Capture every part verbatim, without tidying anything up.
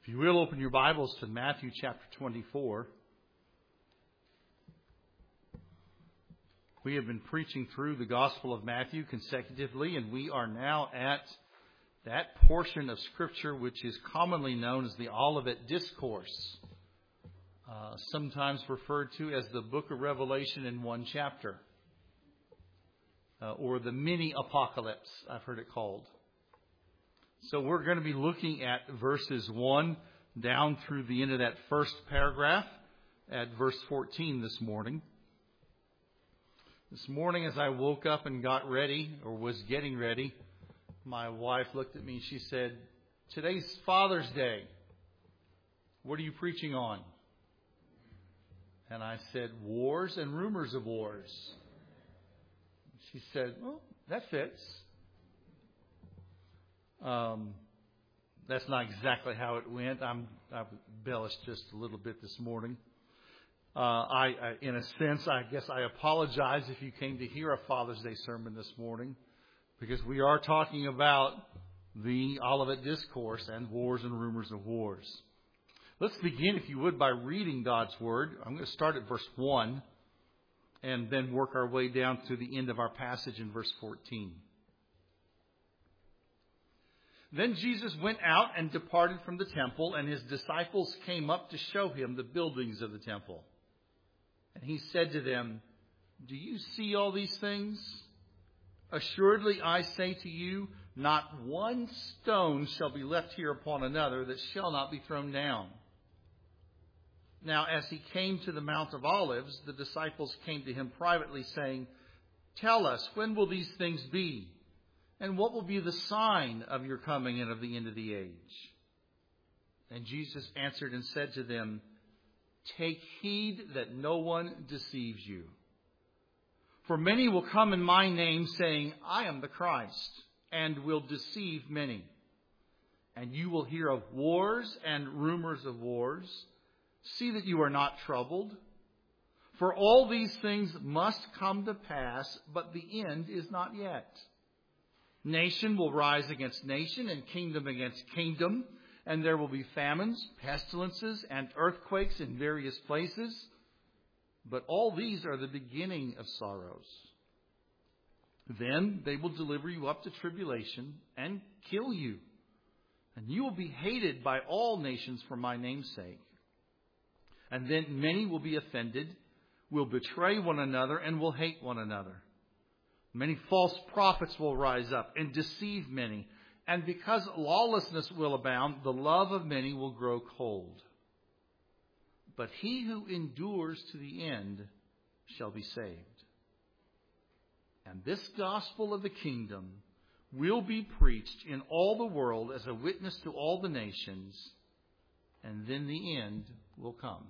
If you will, open your Bibles to Matthew chapter twenty-four. We have been preaching through the Gospel of Matthew consecutively, and we are now at that portion of Scripture which is commonly known as the Olivet Discourse, uh, sometimes referred to as the Book of Revelation in one chapter, uh, or the mini-apocalypse, I've heard it called. So we're going to be looking at verses one down through the end of that first paragraph at verse fourteen this morning. This morning as I woke up and got ready, or was getting ready, my wife looked at me and she said, "Today's Father's Day. What are you preaching on?" And I said, "Wars and rumors of wars." She said, "Well, that fits." Um, that's not exactly how it went. I'm, I've embellished just a little bit this morning. Uh, I, I, in a sense, I guess I apologize if you came to hear a Father's Day sermon this morning, because we are talking about the Olivet Discourse and wars and rumors of wars. Let's begin, if you would, by reading God's Word. I'm going to start at verse one and then work our way down to the end of our passage in verse fourteen. Then Jesus went out and departed from the temple, and his disciples came up to show him the buildings of the temple. And he said to them, "Do you see all these things? Assuredly, I say to you, not one stone shall be left here upon another that shall not be thrown down." Now, as he came to the Mount of Olives, the disciples came to him privately, saying, "Tell us, when will these things be? And what will be the sign of your coming and of the end of the age?" And Jesus answered and said to them, "Take heed that no one deceives you. For many will come in my name, saying, 'I am the Christ,' and will deceive many. And you will hear of wars and rumors of wars. See that you are not troubled. For all these things must come to pass, but the end is not yet. Nation will rise against nation, and kingdom against kingdom, and there will be famines, pestilences, and earthquakes in various places. But all these are the beginning of sorrows. Then they will deliver you up to tribulation and kill you, and you will be hated by all nations for my name's sake. And then many will be offended, will betray one another, and will hate one another. Many false prophets will rise up and deceive many. And because lawlessness will abound, the love of many will grow cold. But he who endures to the end shall be saved. And this gospel of the kingdom will be preached in all the world as a witness to all the nations, and then the end will come."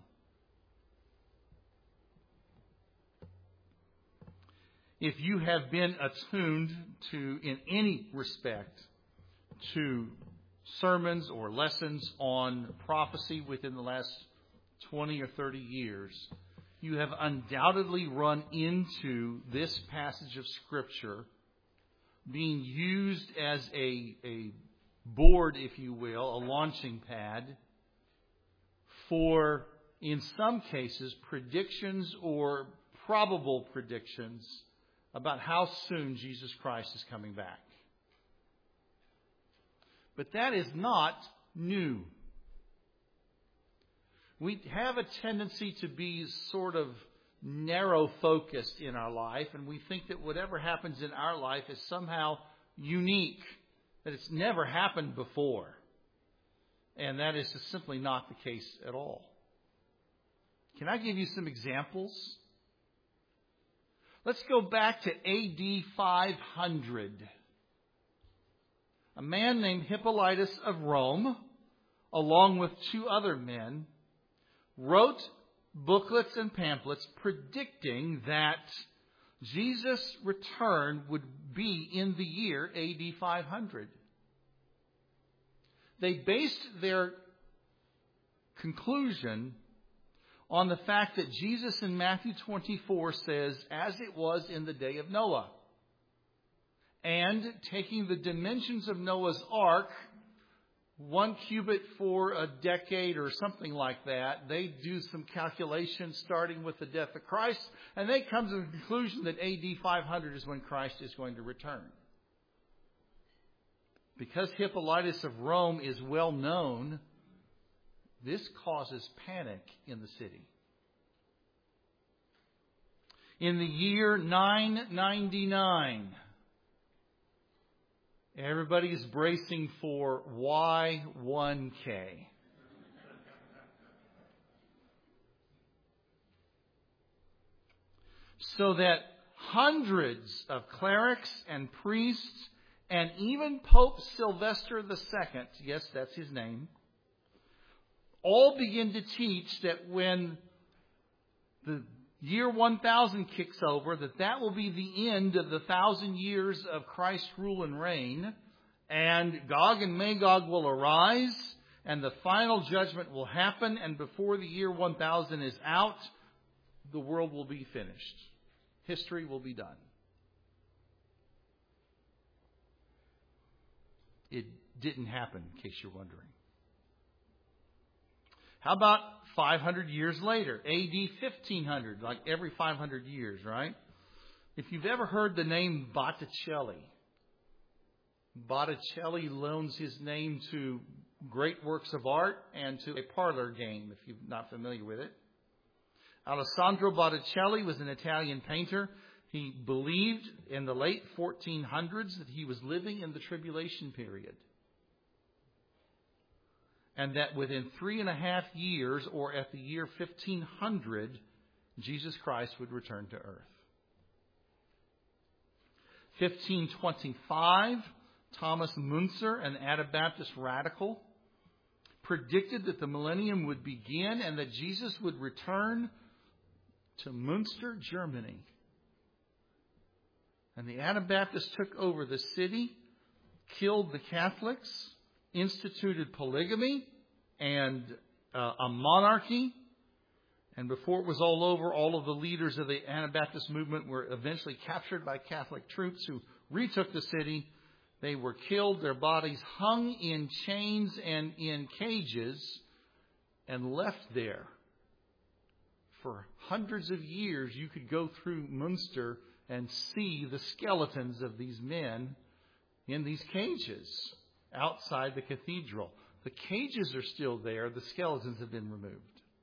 If you have been attuned to, in any respect, to sermons or lessons on prophecy within the last twenty or thirty years, you have undoubtedly run into this passage of Scripture being used as a, a board, if you will, a launching pad for, in some cases, predictions or probable predictions about how soon Jesus Christ is coming back. But that is not new. We have a tendency to be sort of narrow-focused in our life, and we think that whatever happens in our life is somehow unique, that it's never happened before. And that is just simply not the case at all. Can I give you some examples? Let's go back to A D five hundred. A man named Hippolytus of Rome, along with two other men, wrote booklets and pamphlets predicting that Jesus' return would be in the year A D five hundred. They based their conclusion on the fact that Jesus in Matthew twenty-four says, "As it was in the day of Noah." And taking the dimensions of Noah's ark one cubit for a decade or something like that. They do some calculations starting with the death of Christ, and they come to the conclusion that A D five hundred is when Christ is going to return. Because Hippolytus of Rome is well known, this causes panic in the city. In the year nine ninety-nine, everybody is bracing for Y one K. So that hundreds of clerics and priests and even Pope Sylvester the Second, yes, that's his name, all begin to teach that when the year one thousand kicks over, that that will be the end of the thousand years of Christ's rule and reign, and Gog and Magog will arise, and the final judgment will happen, and before the year one thousand is out, the world will be finished. History will be done. It didn't happen, in case you're wondering. How about five hundred years later, A D fifteen hundred, like every five hundred years, right? If you've ever heard the name Botticelli, Botticelli loans his name to great works of art and to a parlor game, if you're not familiar with it. Alessandro Botticelli was an Italian painter. He believed in the late fourteen hundreds that he was living in the tribulation period. And that within three and a half years, or at the year fifteen hundred, Jesus Christ would return to earth. fifteen twenty-five, Thomas Müntzer, an Anabaptist radical, predicted that the millennium would begin and that Jesus would return to Münster, Germany. And the Anabaptists took over the city, killed the Catholics, instituted polygamy and uh, a monarchy. And before it was all over, all of the leaders of the Anabaptist movement were eventually captured by Catholic troops who retook the city. They were killed, their bodies hung in chains and in cages and left there. For hundreds of years, you could go through Münster and see the skeletons of these men in these cages outside the cathedral. The cages are still there. The skeletons have been removed.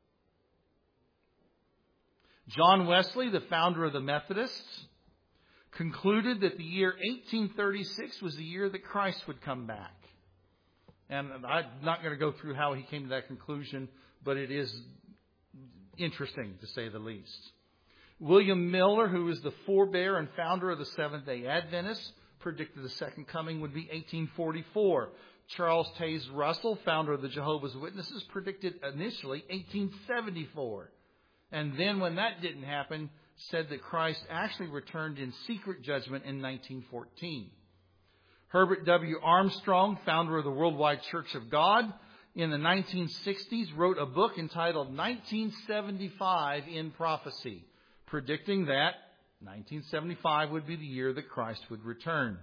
John Wesley, the founder of the Methodists, concluded that the year eighteen thirty-six was the year that Christ would come back. And I'm not going to go through how he came to that conclusion, but it is interesting, to say the least. William Miller, who is the forebear and founder of the Seventh-day Adventists, predicted the second coming would be eighteen forty-four. Charles Taze Russell, founder of the Jehovah's Witnesses, predicted initially eighteen seventy-four. And then when that didn't happen, said that Christ actually returned in secret judgment in nineteen fourteen. Herbert W. Armstrong, founder of the Worldwide Church of God, in the nineteen sixties wrote a book entitled nineteen seventy-five in Prophecy, predicting that nineteen seventy-five would be the year that Christ would return.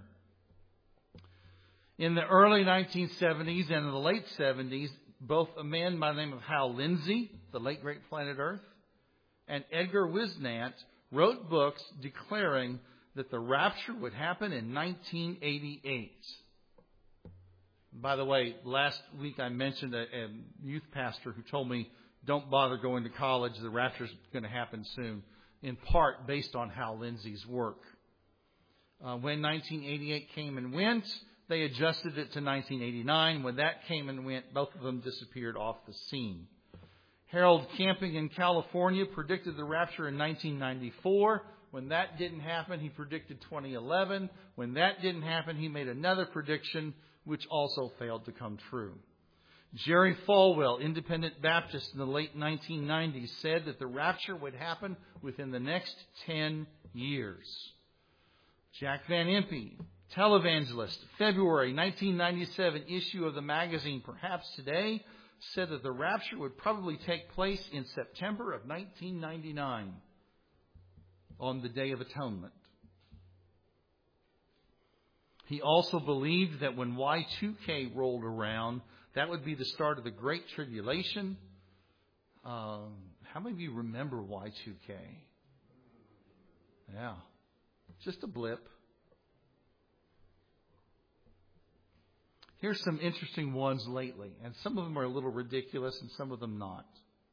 In the early nineteen seventies and in the late seventies, both a man by the name of Hal Lindsey, The Late Great Planet Earth, and Edgar Wisnant wrote books declaring that the rapture would happen in nineteen eighty-eight. By the way, last week I mentioned a, a youth pastor who told me, don't bother going to college, the rapture's going to happen soon, in part based on Hal Lindsey's work. Uh, when nineteen eighty-eight came and went, they adjusted it to nineteen eighty-nine. When that came and went, both of them disappeared off the scene. Harold Camping in California predicted the rapture in nineteen ninety-four. When that didn't happen, he predicted twenty eleven. When that didn't happen, he made another prediction, which also failed to come true. Jerry Falwell, Independent Baptist in the late nineteen nineties, said that the rapture would happen within the next ten years. Jack Van Impe, televangelist, February nineteen ninety-seven issue of the magazine Perhaps Today, said that the rapture would probably take place in September of nineteen ninety-nine, on the Day of Atonement. He also believed that when Y two K rolled around, That would be the start of the Great Tribulation. Um, how many of you remember Y two K? Yeah. Just a blip. Here's some interesting ones lately, and some of them are a little ridiculous and some of them not.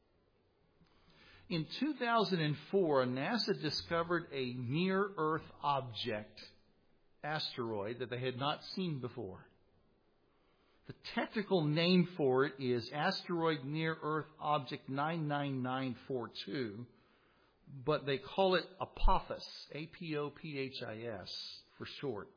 In two thousand four, NASA discovered a near-Earth object, asteroid, that they had not seen before. The technical name for it is Asteroid Near-Earth Object nine nine nine four two, but they call it Apophis, A P O P H I S for short.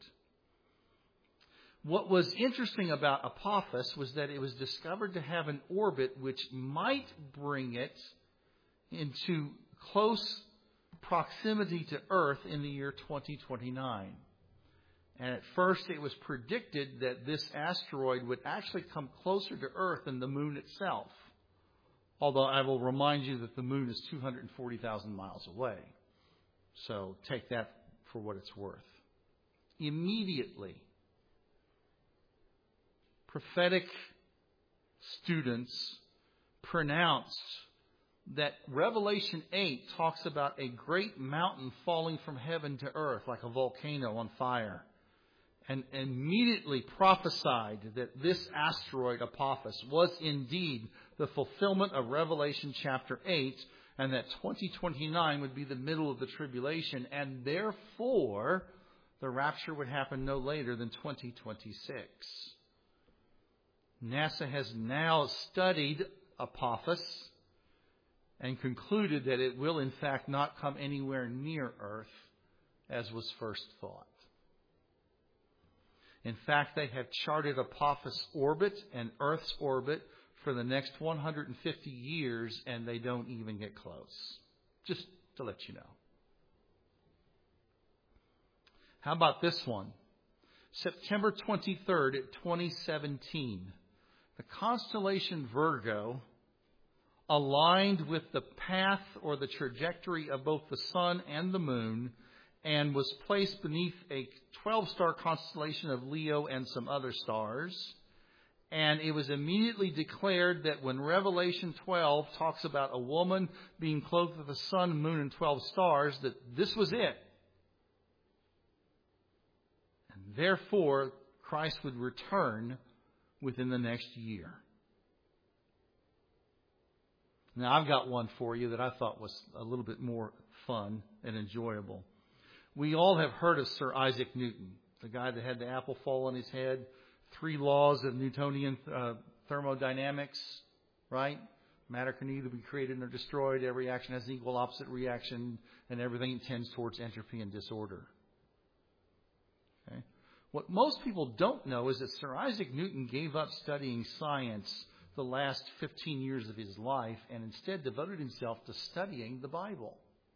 What was interesting about Apophis was that it was discovered to have an orbit which might bring it into close proximity to Earth in the year twenty twenty-nine. And at first it was predicted that this asteroid would actually come closer to Earth than the Moon itself. Although I will remind you that the Moon is two hundred forty thousand miles away. So take that for what it's worth. Immediately, prophetic students pronounced that Revelation eight talks about a great mountain falling from heaven to earth like a volcano on fire, and immediately prophesied that this asteroid, Apophis, was indeed the fulfillment of Revelation chapter eight, and that twenty twenty-nine would be the middle of the tribulation, and therefore the rapture would happen no later than twenty twenty-six. NASA has now studied Apophis and concluded that it will in fact not come anywhere near Earth as was first thought. In fact, they have charted Apophis' orbit and Earth's orbit for the next one hundred fifty years, and they don't even get close. Just to let you know. How about this one? September twenty-third, twenty seventeen. The constellation Virgo aligned with the path or the trajectory of both the sun and the moon and was placed beneath a twelve-star constellation of Leo and some other stars. And it was immediately declared that when Revelation twelve talks about a woman being clothed with the sun, moon, and twelve stars, that this was it. And therefore, Christ would return within the next year. Now, I've got one for you that I thought was a little bit more fun and enjoyable. We all have heard of Sir Isaac Newton, the guy that had the apple fall on his head, three laws of Newtonian uh, thermodynamics, right? Matter can either be created or destroyed. Every action has an equal opposite reaction, and everything tends towards entropy and disorder. Okay? What most people don't know is that Sir Isaac Newton gave up studying science the last fifteen years of his life and instead devoted himself to studying the Bible.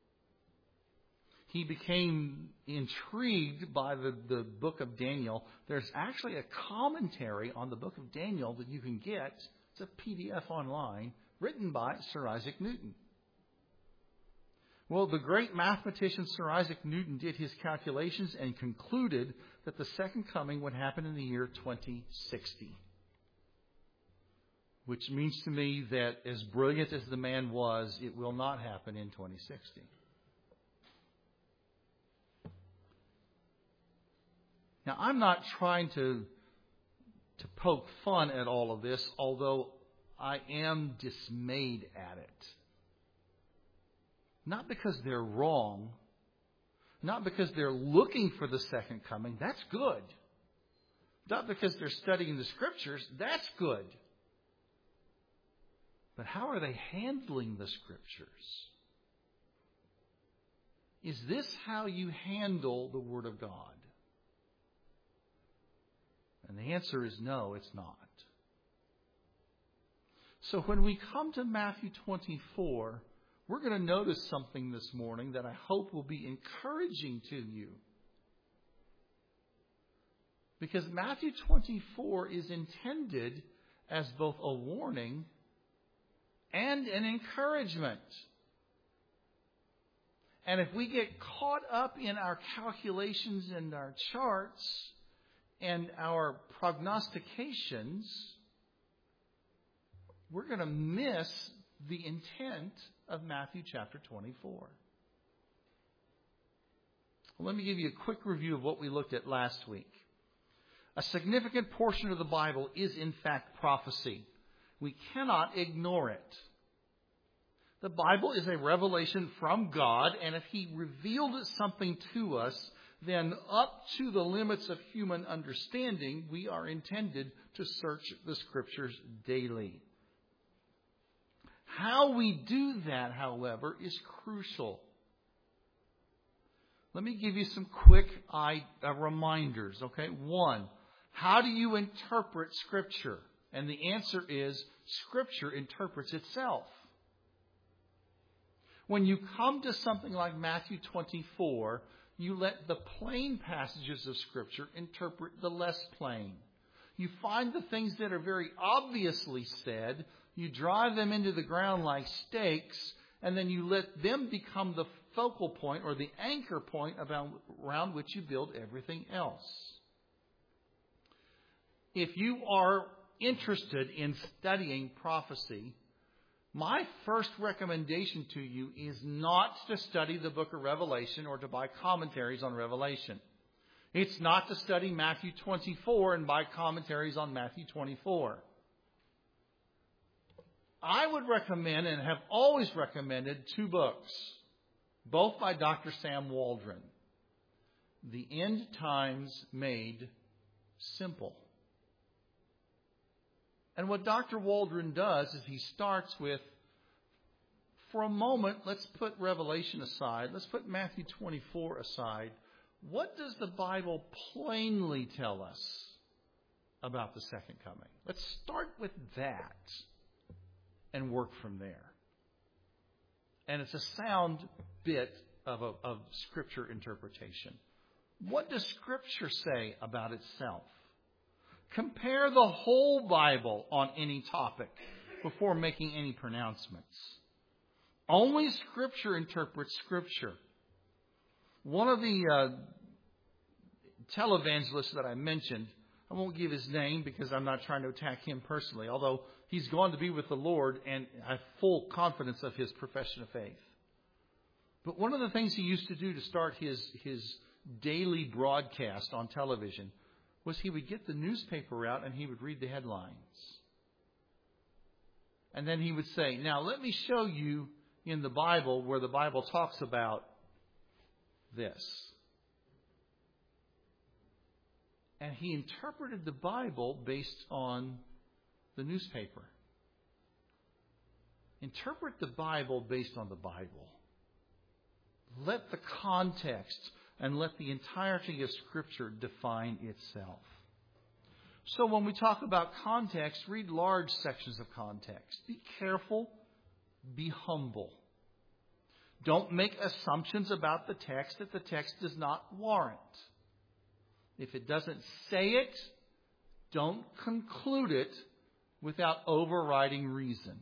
He became intrigued by the, the book of Daniel. There's actually a commentary on the book of Daniel that you can get. It's a P D F online written by Sir Isaac Newton. Well, the great mathematician Sir Isaac Newton did his calculations and concluded that the second coming would happen in the year twenty sixty. Which means to me that as brilliant as the man was, it will not happen in twenty sixty. Now, I'm not trying to, to poke fun at all of this, although I am dismayed at it. Not because they're wrong, not because they're looking for the second coming, that's good. Not because they're studying the Scriptures, that's good. But how are they handling the Scriptures? Is this how you handle the Word of God? And the answer is no, it's not. So when we come to Matthew twenty-four, we're going to notice something this morning that I hope will be encouraging to you. Because Matthew twenty-four is intended as both a warning and an encouragement. And if we get caught up in our calculations and our charts and our prognostications, we're going to miss the intent of Matthew chapter twenty-four. Well, let me give you a quick review of what we looked at last week. A significant portion of the Bible is, in fact, prophecy. We cannot ignore it. The Bible is a revelation from God, and if He revealed something to us, then up to the limits of human understanding, we are intended to search the Scriptures daily. How we do that, however, is crucial. Let me give you some quick uh, reminders, okay? One, how do you interpret Scripture? And the answer is, Scripture interprets itself. When you come to something like Matthew twenty-four, you let the plain passages of Scripture interpret the less plain. You find the things that are very obviously said, you drive them into the ground like stakes, and then you let them become the focal point or the anchor point about, around which you build everything else. If you are interested in studying prophecy, my first recommendation to you is not to study the book of Revelation or to buy commentaries on Revelation. It's not to study Matthew twenty-four and buy commentaries on Matthew twenty-four. I would recommend and have always recommended two books, both by Doctor Sam Waldron. The End Times Made Simple. And what Doctor Waldron does is he starts with, for a moment, let's put Revelation aside. Let's put Matthew twenty-four aside. What does the Bible plainly tell us about the second coming? Let's start with that and work from there. And it's a sound bit of, a, of Scripture interpretation. What does Scripture say about itself? Compare the whole Bible on any topic before making any pronouncements. Only Scripture interprets Scripture. One of the uh, televangelists that I mentioned, I won't give his name because I'm not trying to attack him personally, although he's gone to be with the Lord and I have full confidence of his profession of faith. But one of the things he used to do to start his, his daily broadcast on television was he would get the newspaper out and he would read the headlines. And then he would say, now let me show you in the Bible where the Bible talks about this. And he interpreted the Bible based on the newspaper. Interpret the Bible based on the Bible. Let the context and let the entirety of Scripture define itself. So when we talk about context, read large sections of context. Be careful. Be humble. Don't make assumptions about the text that the text does not warrant. If it doesn't say it, don't conclude it without overriding reason.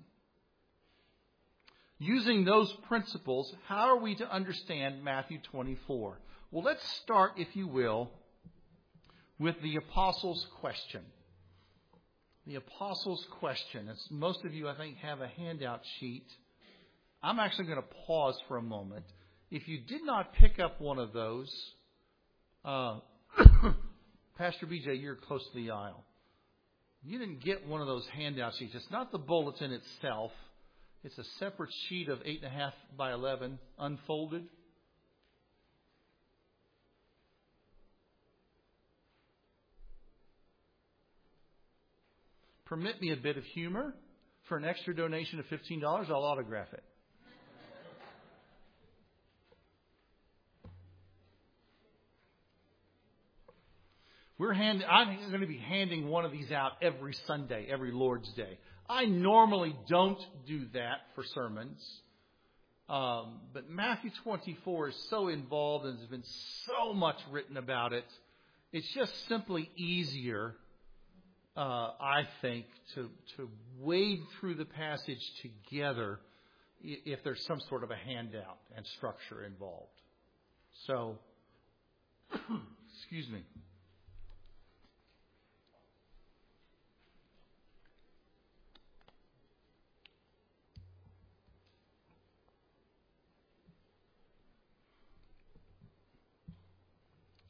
Using those principles, how are we to understand Matthew twenty-four? Well, let's start, if you will, with the Apostles' question. The Apostles' question. As most of you, I think, have a handout sheet. I'm actually going to pause for a moment. If you did not pick up one of those, uh, Pastor B J, you're close to the aisle. You didn't get one of those handout sheets. It's not the bulletin itself. It's a separate sheet of eight and a half by eleven, unfolded. Permit me a bit of humor. For an extra donation of fifteen dollars, I'll autograph it. We're hand, I'm going to be handing one of these out every Sunday, every Lord's Day. I normally don't do that for sermons. Um, but Matthew twenty-four is so involved and there's been so much written about it. It's just simply easier, uh, I think, to, to wade through the passage together if there's some sort of a handout and structure involved. So, excuse me.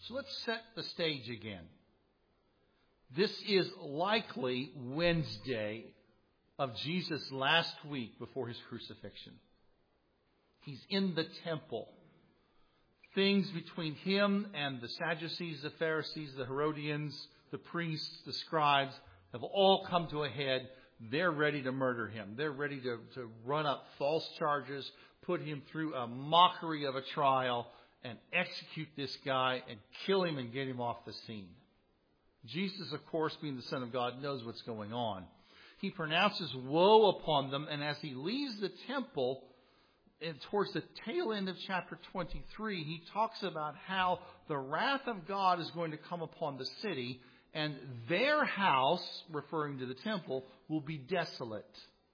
So let's set the stage again. This is likely Wednesday of Jesus' last week before his crucifixion. He's in the temple. Things between him and the Sadducees, the Pharisees, the Herodians, the priests, the scribes have all come to a head. They're ready to murder him. They're ready to, to run up false charges, put him through a mockery of a trial, and execute this guy and kill him and get him off the scene. Jesus, of course, being the Son of God, knows what's going on. He pronounces woe upon them, and as he leaves the temple, and towards the tail end of chapter twenty-three, he talks about how the wrath of God is going to come upon the city, and their house, referring to the temple, will be desolate.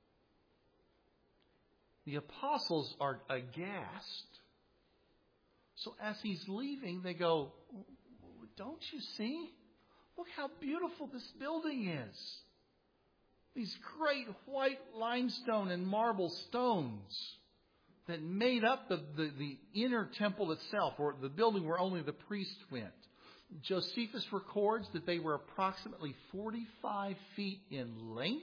The apostles are aghast. So as he's leaving, they go, "Don't you see? Look how beautiful this building is. These great white limestone and marble stones that made up the, the, the inner temple itself, or the building where only the priests went." Josephus records that they were approximately forty-five feet in length,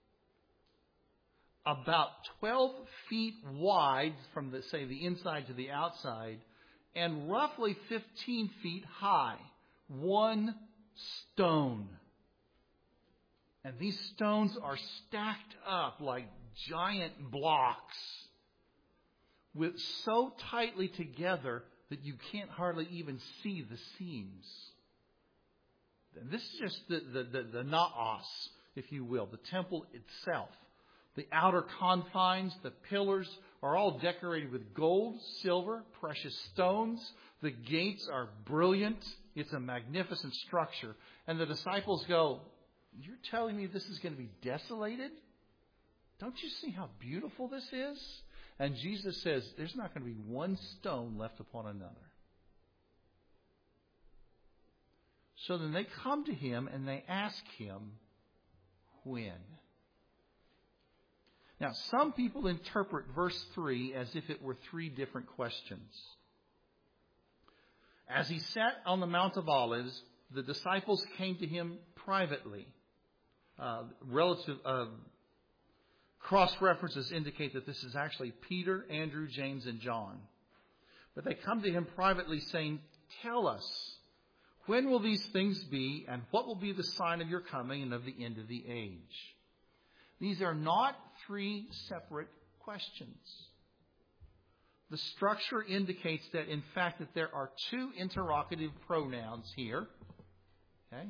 about twelve feet wide from, the, say, the inside to the outside, and roughly fifteen feet high. One stone. And these stones are stacked up like giant blocks, with so tightly together that you can't hardly even see the seams. And this is just the, the, the, the naos, if you will, the temple itself. The outer confines, the pillars, are all decorated with gold, silver, precious stones. The gates are brilliant. It's a magnificent structure. And the disciples go, "You're telling me this is going to be desolated? Don't you see how beautiful this is?" And Jesus says, there's not going to be one stone left upon another. So then they come to him and they ask him, when? Now, some people interpret verse three as if it were three different questions. As he sat on the Mount of Olives, the disciples came to him privately. Uh, relative uh, cross-references indicate that this is actually Peter, Andrew, James, and John. But they come to him privately saying, "Tell us, when will these things be, and what will be the sign of your coming and of the end of the age?" These are not three separate questions. The structure indicates that, in fact, that there are two interrogative pronouns here. Okay?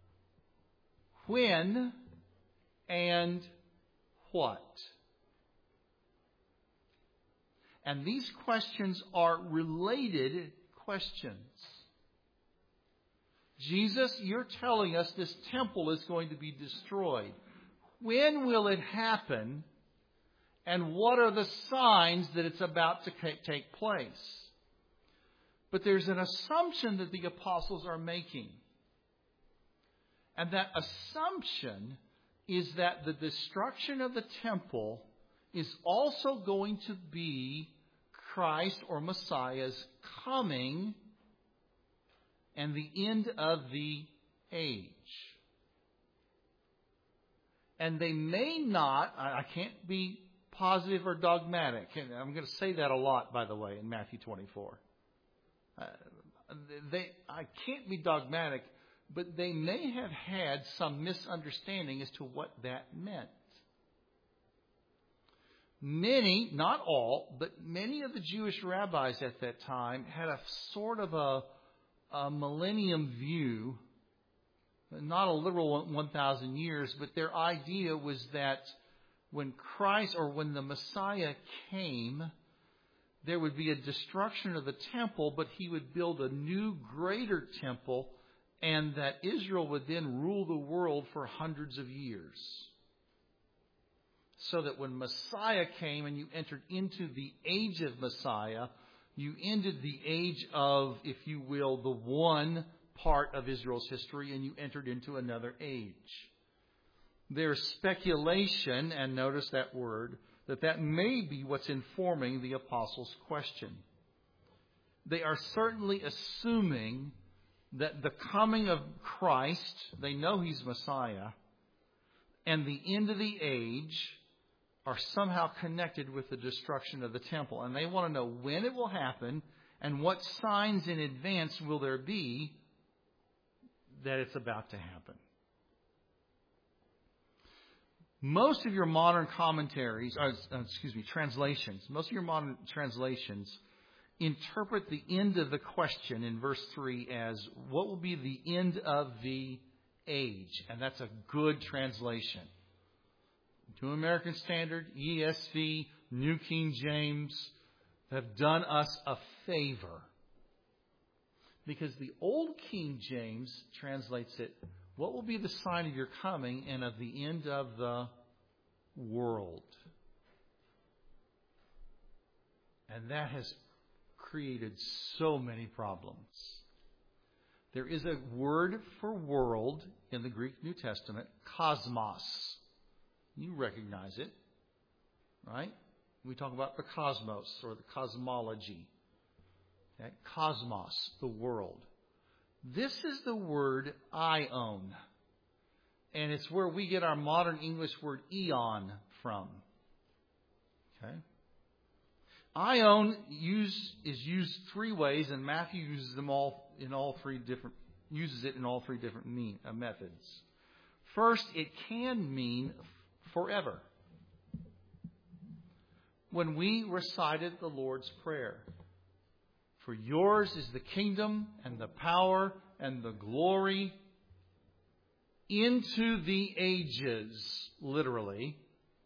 When and what? And these questions are related questions. Jesus, you're telling us this temple is going to be destroyed. When will it happen? And what are the signs that it's about to take place? But there's an assumption that the apostles are making. And that assumption is that the destruction of the temple is also going to be Christ or Messiah's coming and the end of the age. And they may not, I can't be positive or dogmatic. And I'm going to say that a lot, by the way, in Matthew twenty-four. Uh, they, I can't be dogmatic, but they may have had some misunderstanding as to what that meant. Many, not all, but many of the Jewish rabbis at that time had a sort of a, a millennium view, not a literal one thousand years, but their idea was that when Christ or when the Messiah came, there would be a destruction of the temple, but he would build a new, greater temple, and that Israel would then rule the world for hundreds of years. So that when Messiah came and you entered into the age of Messiah, you ended the age of, if you will, the one part of Israel's history, and you entered into another age. There's speculation, and notice that word, that that may be what's informing the apostles' question. They are certainly assuming that the coming of Christ, they know He's Messiah, and the end of the age are somehow connected with the destruction of the temple. And they want to know when it will happen and what signs in advance will there be that it's about to happen. Most of your modern commentaries, uh, excuse me, translations, most of your modern translations interpret the end of the question in verse three as what will be the end of the age. And that's a good translation. New American Standard, E S V, New King James have done us a favor. Because the Old King James translates it, what will be the sign of your coming and of the end of the world? And that has created so many problems. There is a word for world in the Greek New Testament, cosmos. You recognize it, right? We talk about the cosmos or the cosmology. Okay? Cosmos, the world. This is the word ion. And it's where we get our modern English word eon from. Okay? Ion use, is used three ways, and Matthew uses them all in all three different uses it in all three different mean, uh, methods. First, it can mean forever. When we recited the Lord's Prayer, for yours is the kingdom and the power and the glory into the ages, literally.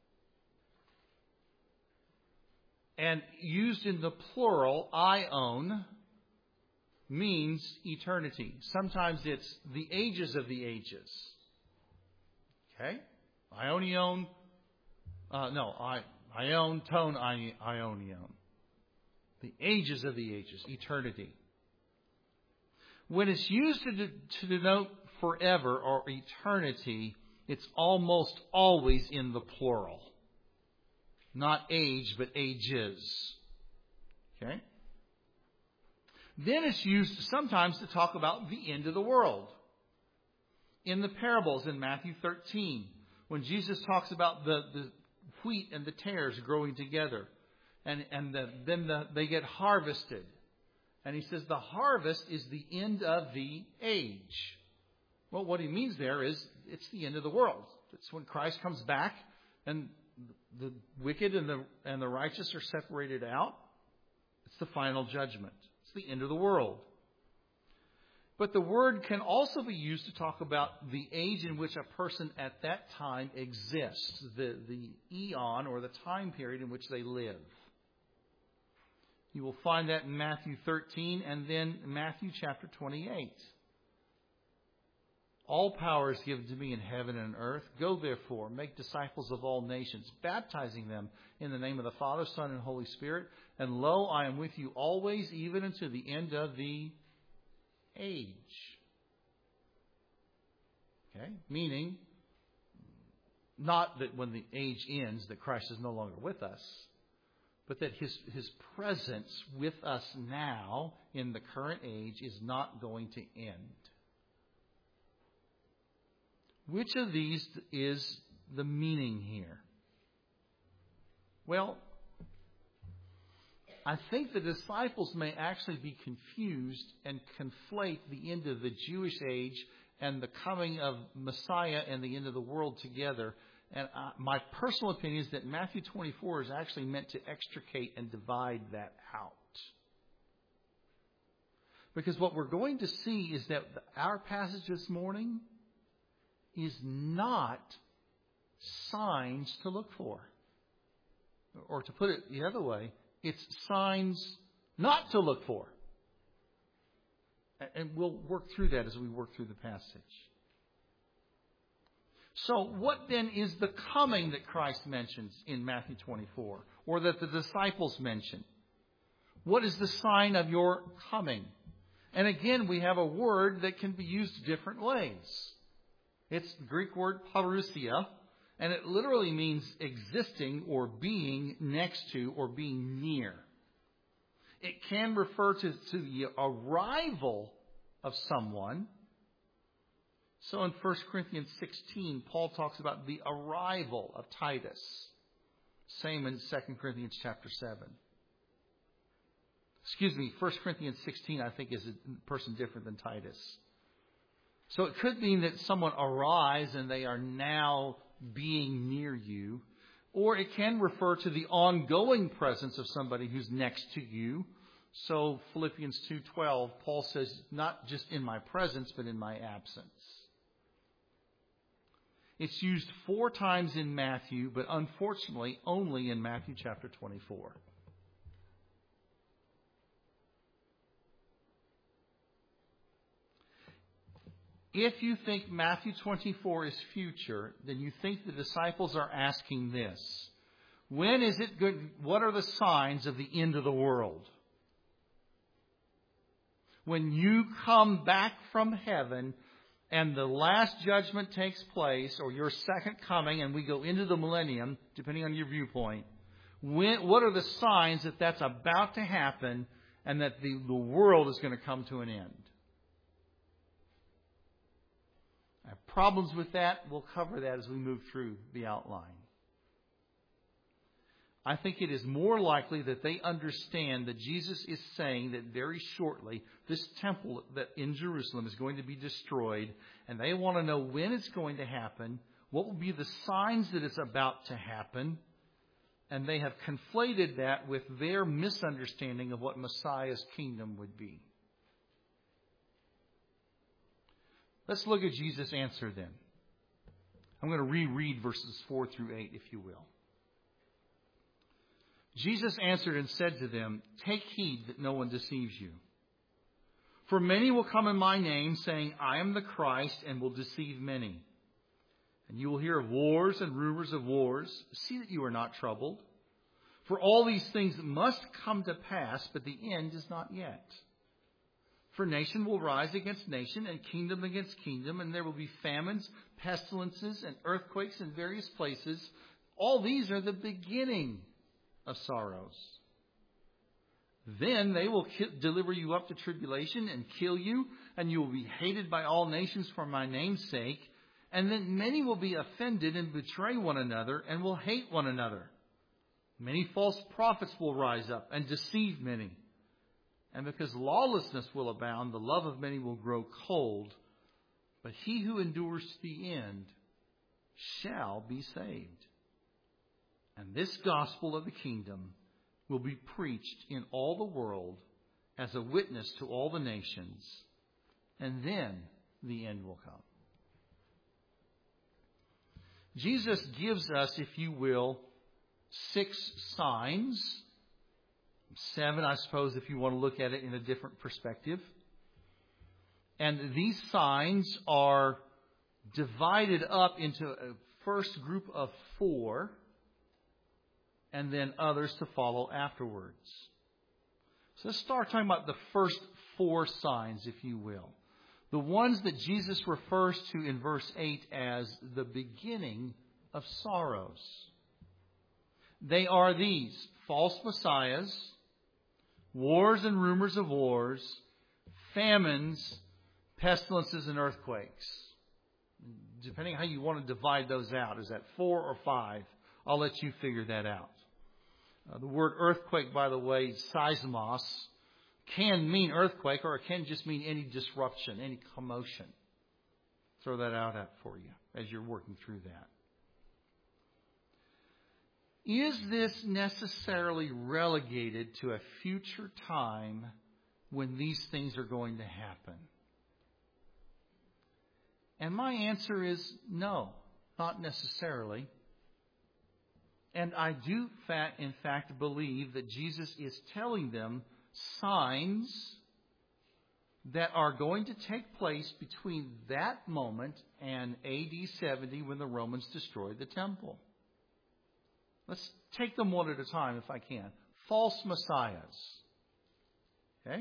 And used in the plural, ion, means eternity. Sometimes it's the ages of the ages. Okay? Ionion, uh, no, I, ion, tone, I, ionion. The ages of the ages, eternity. When it's used to, de- to denote forever or eternity, it's almost always in the plural. Not age, but ages. Okay? Then it's used sometimes to talk about the end of the world. In the parables in Matthew thirteen, when Jesus talks about the, the wheat and the tares growing together, and, and the, then the, they get harvested. And he says the harvest is the end of the age. Well, what he means there is it's the end of the world. It's when Christ comes back and the wicked and the and the righteous are separated out. It's the final judgment. It's the end of the world. But the word can also be used to talk about the age in which a person at that time exists, the, the eon or the time period in which they live. You will find that in Matthew thirteen and then Matthew chapter twenty-eight. All power is given to me in heaven and earth. Go therefore, make disciples of all nations, baptizing them in the name of the Father, Son, and Holy Spirit. And lo, I am with you always, even unto the end of the age. Okay? Meaning, not that when the age ends that Christ is no longer with us, but that his, his presence with us now in the current age is not going to end. Which of these is the meaning here? Well, I think the disciples may actually be confused and conflate the end of the Jewish age and the coming of Messiah and the end of the world together. And uh, my personal opinion is that Matthew twenty-four is actually meant to extricate and divide that out. Because what we're going to see is that our passage this morning is not signs to look for. Or to put it the other way, it's signs not to look for. And we'll work through that as we work through the passage. So what then is the coming that Christ mentions in Matthew twenty-four, or that the disciples mention? What is the sign of your coming? And again, we have a word that can be used different ways. It's the Greek word parousia, and it literally means existing or being next to or being near. It can refer to, to the arrival of someone. So in First Corinthians sixteen, Paul talks about the arrival of Titus. Same in Second Corinthians chapter seven. Excuse me, First Corinthians sixteen, I think, is a person different than Titus. So it could mean that someone arrives and they are now being near you. Or it can refer to the ongoing presence of somebody who's next to you. So Philippians two twelve, Paul says, not just in my presence, but in my absence. It's used four times in Matthew, but unfortunately only in Matthew chapter twenty-four. If you think Matthew twenty-four is future, then you think the disciples are asking this. When is it good? What are the signs of the end of the world? When you come back from heaven and the last judgment takes place, or your second coming, and we go into the millennium, depending on your viewpoint, when, what are the signs that that's about to happen and that the, the world is going to come to an end? I have problems with that. We'll cover that as we move through the outline. I think it is more likely that they understand that Jesus is saying that very shortly this temple that in Jerusalem is going to be destroyed, and they want to know when it's going to happen, what will be the signs that it's about to happen, and they have conflated that with their misunderstanding of what Messiah's kingdom would be. Let's look at Jesus' answer then. I'm going to reread verses four through eight, if you will. Jesus answered and said to them, "Take heed that no one deceives you. For many will come in my name, saying, 'I am the Christ,' and will deceive many. And you will hear of wars and rumors of wars. See that you are not troubled. For all these things must come to pass, but the end is not yet. For nation will rise against nation, and kingdom against kingdom, and there will be famines, pestilences, and earthquakes in various places. All these are the beginning of sorrows. Then they will ki- deliver you up to tribulation and kill you, and you will be hated by all nations for my name's sake. And then many will be offended and betray one another, and will hate one another. Many false prophets will rise up and deceive many. And because lawlessness will abound, the love of many will grow cold. But he who endures to the end shall be saved. And this gospel of the kingdom will be preached in all the world as a witness to all the nations. And then the end will come." Jesus gives us, if you will, six signs. Seven, I suppose, if you want to look at it in a different perspective. And these signs are divided up into a first group of four, and then others to follow afterwards. So let's start talking about the first four signs, if you will. The ones that Jesus refers to in verse eight as the beginning of sorrows. They are these: false messiahs, wars and rumors of wars, famines, pestilences, and earthquakes. Depending on how you want to divide those out, is that four or five? I'll let you figure that out. Uh, the word earthquake, by the way, seismos, can mean earthquake, or it can just mean any disruption, any commotion. Throw that out at for you as you're working through that. Is this necessarily relegated to a future time when these things are going to happen? And my answer is no, not necessarily. And I do, in fact, believe that Jesus is telling them signs that are going to take place between that moment and A D seventy, when the Romans destroyed the temple. Let's take them one at a time if I can. False messiahs. Okay?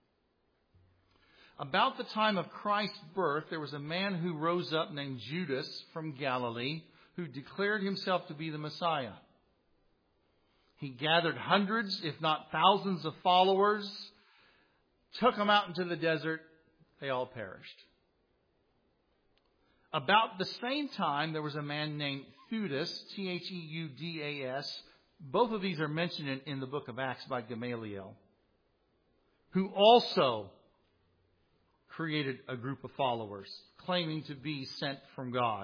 About the time of Christ's birth, there was a man who rose up named Judas from Galilee, who declared himself to be the Messiah. He gathered hundreds, if not thousands, of followers, took them out into the desert, They all perished. About the same time, there was a man named Theudas, T H E U D A S. Both of these are mentioned in, in the book of Acts by Gamaliel, who also created a group of followers, claiming to be sent from God.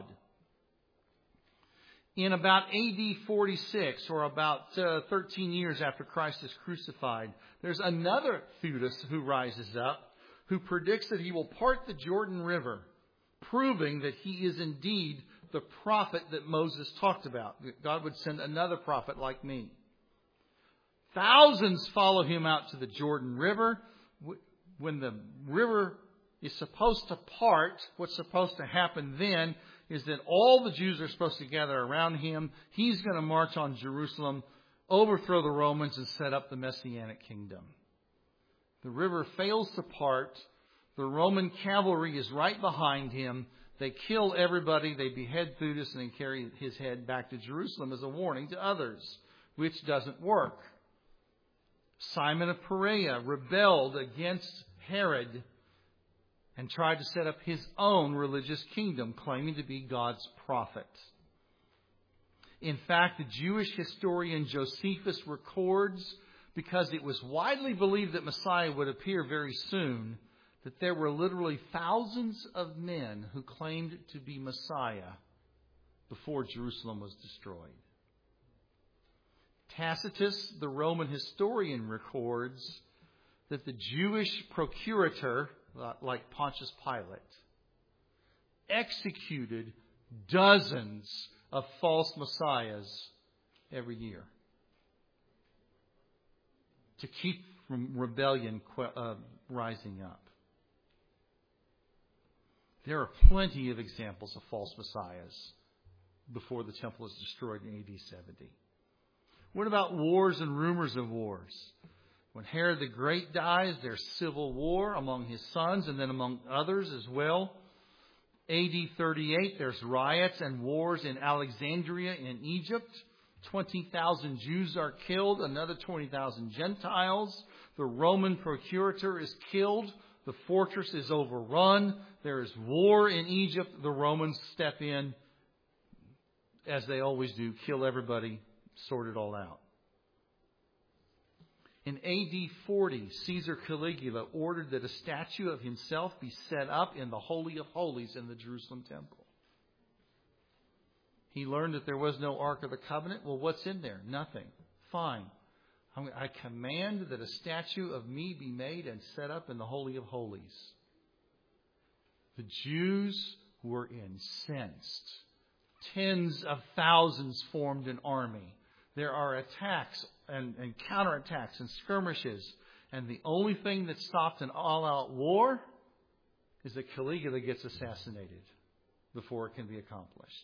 In about A D forty-six, or about uh, thirteen years after Christ is crucified, there's another Theudas who rises up, who predicts that he will part the Jordan River, proving that he is indeed the prophet that Moses talked about. That God would send another prophet like me. Thousands follow him out to the Jordan River. When the river is supposed to part, what's supposed to happen then is that all the Jews are supposed to gather around him. He's going to march on Jerusalem, overthrow the Romans, and set up the Messianic kingdom. The river fails to part. The Roman cavalry is right behind him. They kill everybody. They behead Theudas and they carry his head back to Jerusalem as a warning to others, which doesn't work. Simon of Perea rebelled against Herod and tried to set up his own religious kingdom, claiming to be God's prophet. In fact, the Jewish historian Josephus records, because it was widely believed that Messiah would appear very soon, that there were literally thousands of men who claimed to be Messiah before Jerusalem was destroyed. Tacitus, the Roman historian, records that the Jewish procurator, like Pontius Pilate, executed dozens of false messiahs every year to keep from rebellion uh, rising up. There are plenty of examples of false messiahs before the temple was destroyed in A D seventy. What about wars and rumors of wars? When Herod the Great dies, there's civil war among his sons and then among others as well. A D thirty-eight, there's riots and wars in Alexandria in Egypt. twenty thousand Jews are killed, another twenty thousand Gentiles. The Roman procurator is killed. The fortress is overrun. There is war in Egypt. The Romans step in, as they always do, kill everybody, sort it all out. In A D forty, Caesar Caligula ordered that a statue of himself be set up in the Holy of Holies in the Jerusalem temple. He learned that there was no Ark of the Covenant. Well, what's in there? Nothing. Fine. I command that a statue of me be made and set up in the Holy of Holies. The Jews were incensed. Tens of thousands formed an army. There are attacks and, and counterattacks and skirmishes. And the only thing that stopped an all-out war is that Caligula gets assassinated before it can be accomplished.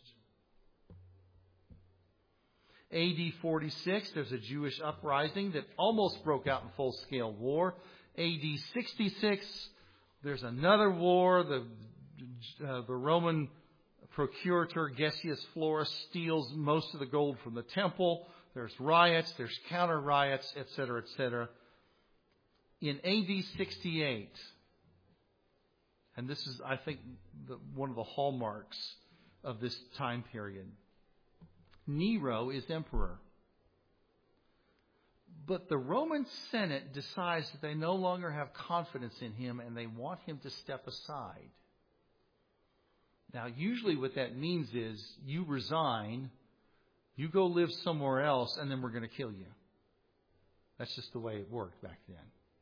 A D forty-six, there's a Jewish uprising that almost broke out in full-scale war. A D sixty-six, there's another war. The, uh, the Roman procurator Gessius Florus steals most of the gold from the temple. There's riots, there's counter-riots, et cetera, et cetera. In A D sixty-eight, and this is, I think, the, one of the hallmarks of this time period, Nero is emperor. But the Roman Senate decides that they no longer have confidence in him and they want him to step aside. Now, usually what that means is you resign, you go live somewhere else, and then we're going to kill you. That's just the way it worked back then.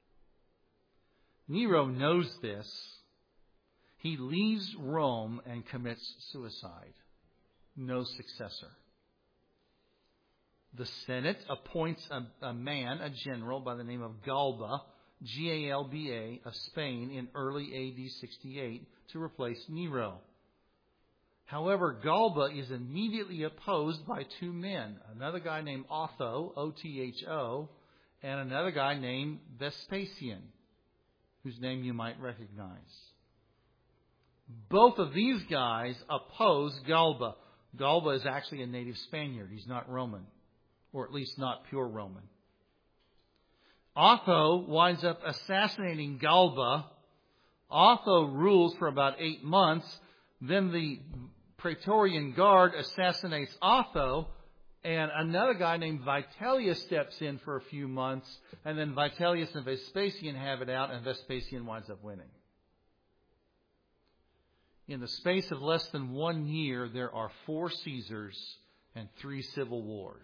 Nero knows this. He leaves Rome and commits suicide. No successor. The Senate appoints a, a man, a general by the name of Galba, G A L B A, of Spain in early A D sixty-eight to replace Nero. However, Galba is immediately opposed by two men, another guy named Otho, O T H O, and another guy named Vespasian, whose name you might recognize. Both of these guys oppose Galba. Galba is actually a native Spaniard. He's not Roman. Or at least not pure Roman. Otho winds up assassinating Galba Otho rules for about eight months. Then the Praetorian Guard assassinates Otho, and another guy named Vitellius steps in for a few months, and then Vitellius and Vespasian have it out, and Vespasian winds up winning. In the space of less than one year, there are four Caesars and three civil wars.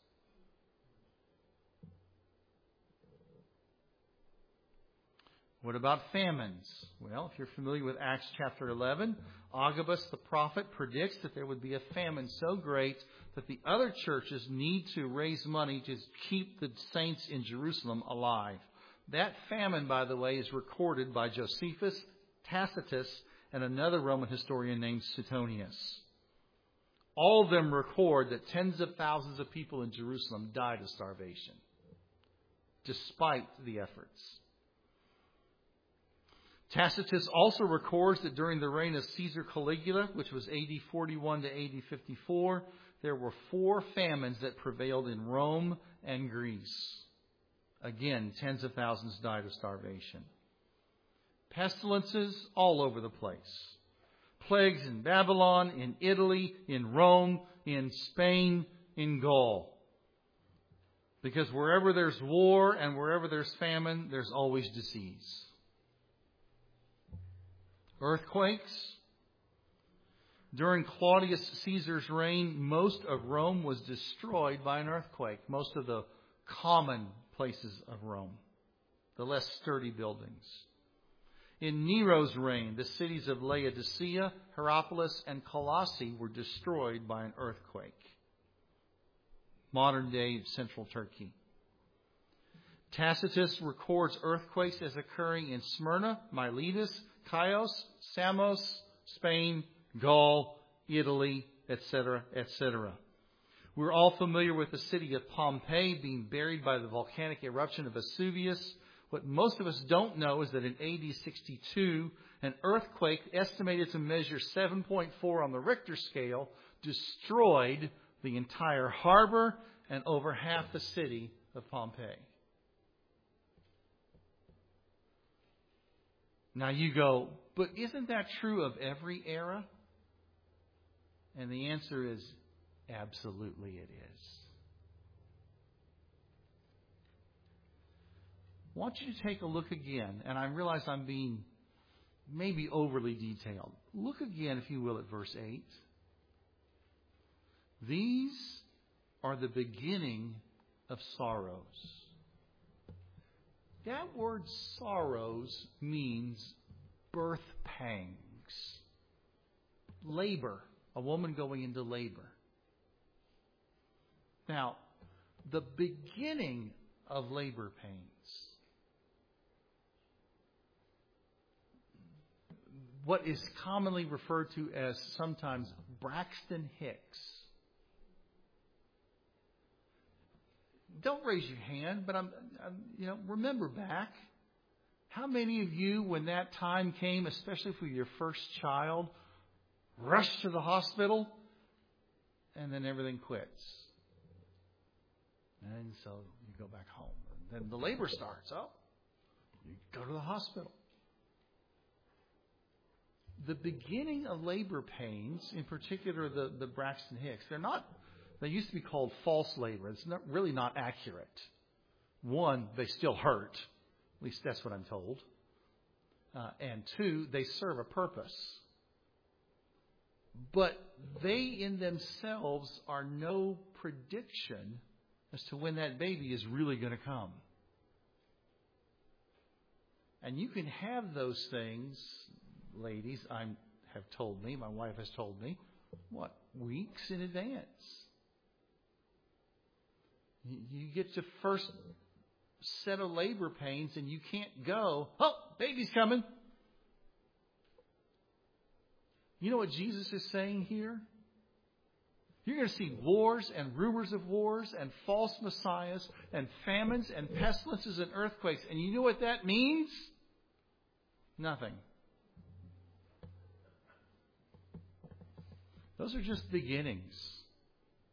What about famines? Well, if you're familiar with Acts chapter eleven, Agabus the prophet predicts that there would be a famine so great that the other churches need to raise money to keep the saints in Jerusalem alive. That famine, by the way, is recorded by Josephus, Tacitus, and another Roman historian named Suetonius. All of them record that tens of thousands of people in Jerusalem died of starvation, despite the efforts. Tacitus also records that during the reign of Caesar Caligula, which was A D forty-one to A D fifty-four, there were four famines that prevailed in Rome and Greece. Again, tens of thousands died of starvation. Pestilences all over the place. Plagues in Babylon, in Italy, in Rome, in Spain, in Gaul. Because wherever there's war and wherever there's famine, there's always disease. Earthquakes. During Claudius Caesar's reign, most of Rome was destroyed by an earthquake. Most of the common places of Rome. The less sturdy buildings. In Nero's reign, the cities of Laodicea, Hierapolis, and Colossae were destroyed by an earthquake. Modern-day central Turkey. Tacitus records earthquakes as occurring in Smyrna, Miletus, Chios, Samos, Spain, Gaul, Italy, et cetera, et cetera. We're all familiar with the city of Pompeii being buried by the volcanic eruption of Vesuvius. What most of us don't know is that in A D sixty-two, an earthquake estimated to measure seven point four on the Richter scale destroyed the entire harbor and over half the city of Pompeii. Now you go, but isn't that true of every era? And the answer is, absolutely it is. I want you to take a look again, and I realize I'm being maybe overly detailed. Look again, if you will, at verse eight. These are the beginning of sorrows. That word sorrows means birth pangs. Labor. A woman going into labor. Now, the beginning of labor pains. What is commonly referred to as sometimes Braxton Hicks. Don't raise your hand, but I'm, I'm, you know, remember back. How many of you, when that time came, especially for your first child, rushed to the hospital and then everything quits? And so you go back home. And then the labor starts. Oh, you go to the hospital. The beginning of labor pains, in particular the, the Braxton Hicks, they're not, they used to be called false labor. It's not really not accurate. One, they still hurt. At least that's what I'm told. Uh, and two, they serve a purpose. But they in themselves are no prediction as to when that baby is really going to come. And you can have those things, ladies, I have told me, my wife has told me, what, weeks in advance. You get your first set of labor pains and you can't go, oh, baby's coming. You know what Jesus is saying here? You're going to see wars and rumors of wars and false messiahs and famines and pestilences and earthquakes. And you know what that means? Nothing. Those are just beginnings.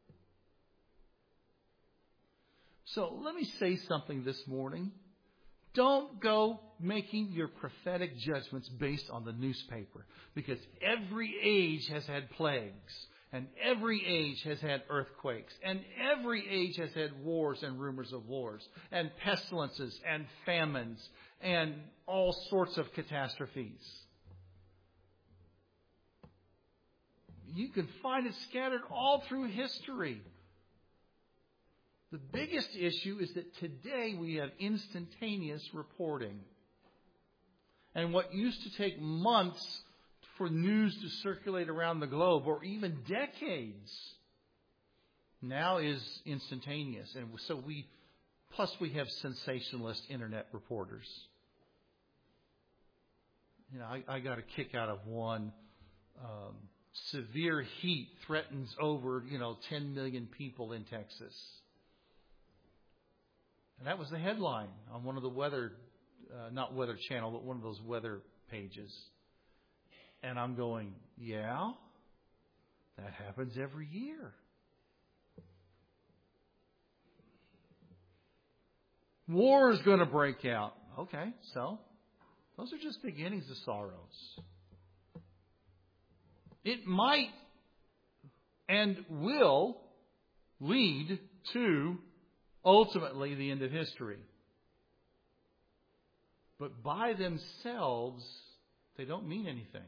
So let me say something this morning. Don't go making your prophetic judgments based on the newspaper, because every age has had plagues, and every age has had earthquakes, and every age has had wars and rumors of wars, and pestilences and famines, and all sorts of catastrophes. You can find it scattered all through history. The biggest issue is that today we have instantaneous reporting. And what used to take months for news to circulate around the globe, or even decades, now is instantaneous. And so we, plus we have sensationalist internet reporters. You know, I, I got a kick out of one. Um, severe heat threatens over, you know, ten million people in Texas. And that was the headline on one of the weather, uh, not Weather Channel, but one of those weather pages. And I'm going, yeah, that happens every year. War is going to break out. Okay, so those are just beginnings of sorrows. It might and will lead to ultimately the end of history. But by themselves, they don't mean anything.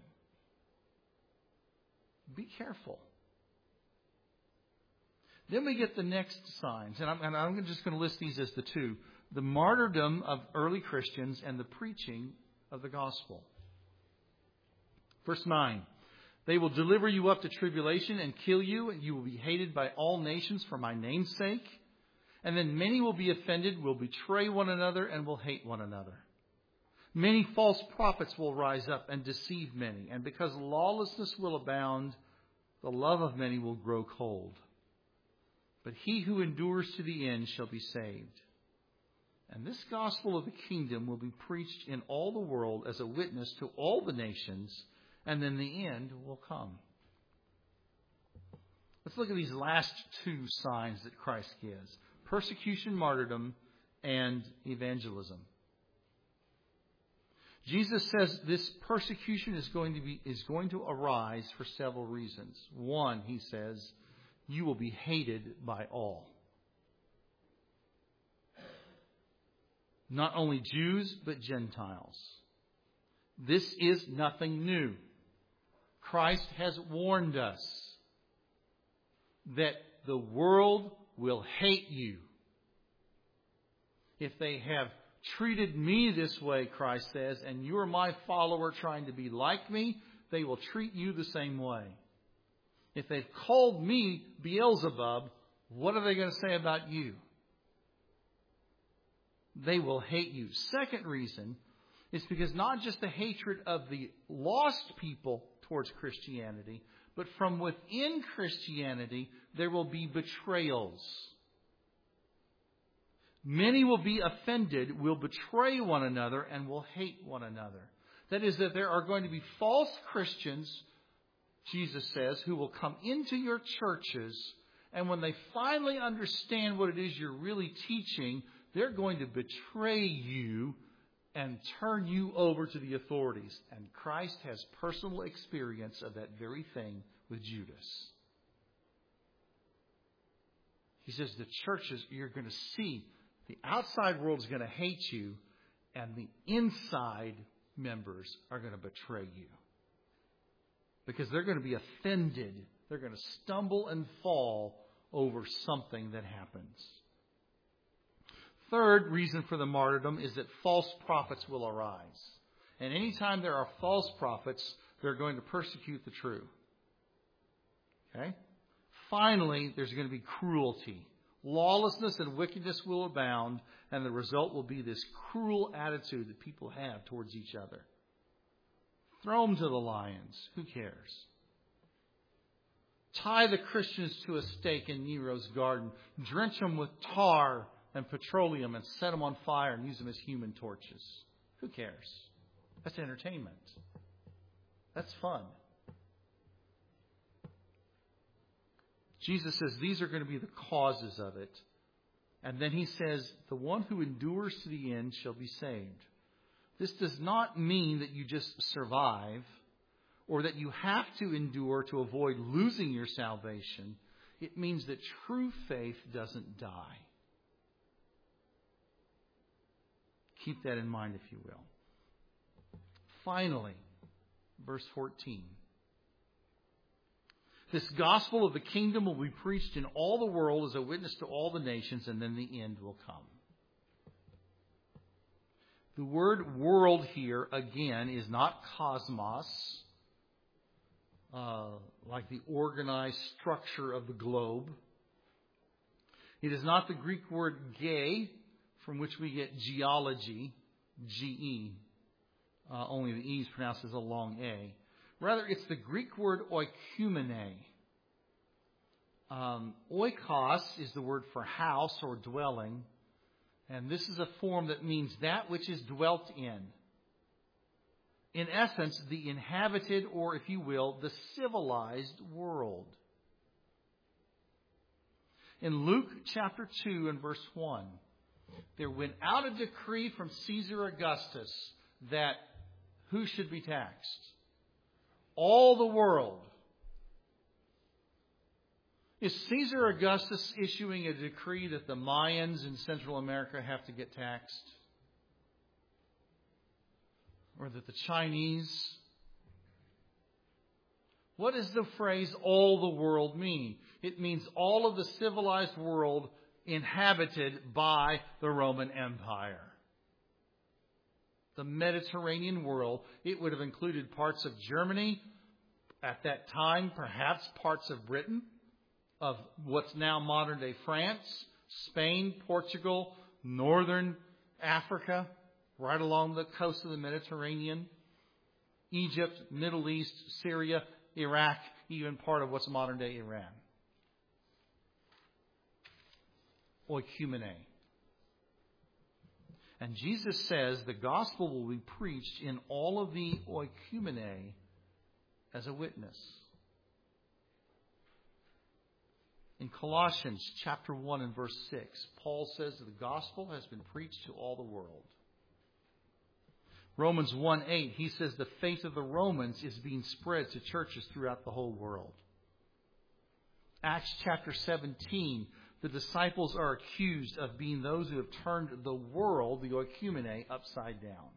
Be careful. Then we get the next signs. And I'm, and I'm just going to list these as the two. The martyrdom of early Christians and the preaching of the gospel. Verse nine. They will deliver you up to tribulation and kill you, and you will be hated by all nations for my name's sake. And then many will be offended, will betray one another, and will hate one another. Many false prophets will rise up and deceive many. And because lawlessness will abound, the love of many will grow cold. But he who endures to the end shall be saved. And this gospel of the kingdom will be preached in all the world as a witness to all the nations, and then the end will come. Let's look at these last two signs that Christ gives. Persecution, martyrdom, and evangelism. Jesus says this persecution is going to be is going to arise for several reasons. One, he says, you will be hated by all. Not only Jews, but Gentiles. This is nothing new. Christ has warned us that the world will hate you. If they have treated me this way, Christ says, and you are my follower trying to be like me, they will treat you the same way. If they've called me Beelzebub, what are they going to say about you? They will hate you. Second reason is because not just the hatred of the lost people towards Christianity, but from within Christianity, there will be betrayals. Many will be offended, will betray one another, and will hate one another. That is, that there are going to be false Christians, Jesus says, who will come into your churches, and when they finally understand what it is you're really teaching, they're going to betray you and turn you over to the authorities. And Christ has personal experience of that very thing with Judas. He says the churches, you're going to see, the outside world is going to hate you, and the inside members are going to betray you. Because they're going to be offended. They're going to stumble and fall over something that happens. Third reason for the martyrdom is that false prophets will arise. And anytime there are false prophets, they're going to persecute the true. Okay? Finally, there's going to be cruelty. Lawlessness and wickedness will abound, and the result will be this cruel attitude that people have towards each other. Throw them to the lions. Who cares? Tie the Christians to a stake in Nero's garden. Drench them with tar and petroleum and set them on fire and use them as human torches. Who cares? That's entertainment. That's fun. Jesus says these are going to be the causes of it. And then he says, the one who endures to the end shall be saved. This does not mean that you just survive or that you have to endure to avoid losing your salvation. It means that true faith doesn't die. Keep that in mind, if you will. Finally, verse fourteen. This gospel of the kingdom will be preached in all the world as a witness to all the nations, and then the end will come. The word world here, again, is not cosmos, uh, like the organized structure of the globe. It is not the Greek word ge, from which we get geology, G E. Uh, only the E is pronounced as a long A. Rather, it's the Greek word oikumene. Um, oikos is the word for house or dwelling. And this is a form that means that which is dwelt in. In essence, the inhabited, or if you will, the civilized world. In Luke chapter two and verse one, there went out a decree from Caesar Augustus that who should be taxed? All the world. Is Caesar Augustus issuing a decree that the Mayans in Central America have to get taxed? Or that the Chinese? What does the phrase all the world mean? It means all of the civilized world inhabited by the Roman Empire. The Mediterranean world, it would have included parts of Germany, at that time perhaps parts of Britain, of what's now modern-day France, Spain, Portugal, northern Africa, right along the coast of the Mediterranean, Egypt, Middle East, Syria, Iraq, even part of what's modern-day Iran. Oikumene. And Jesus says the gospel will be preached in all of the oikumene as a witness. In Colossians chapter one and verse six, Paul says that the gospel has been preached to all the world. Romans one eight, he says the faith of the Romans is being spread to churches throughout the whole world. Acts chapter seventeen, the disciples are accused of being those who have turned the world, the oikumene, upside down.